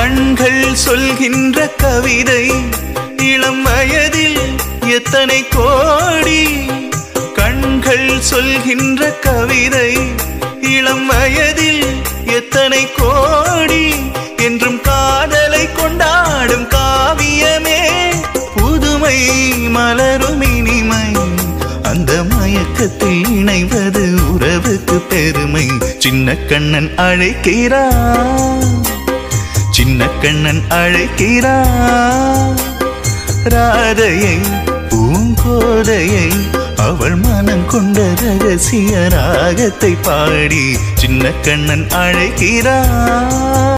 கண்கள் சொல்கின்ற கவிதை இளம் வயதில் எத்தனை கோடி. கண்கள் சொல்கின்ற கவிதை இளம் வயதில் எத்தனை கோடி. என்றும் காதலை கொண்டாடும் காவியமே புதுமை மலரும் இனிமை. அந்த மயக்கத்தில் இணைவது உறவுக்கு பெருமை. சின்ன கண்ணன் அழைக்கிறான், சின்ன கண்ணன் அழைக்கிறான். ராதையை பூங்கோதையை அவள் மனம் கொண்ட ரகசிய ராகத்தை பாடி சின்ன கண்ணன் அழைக்கிறான்.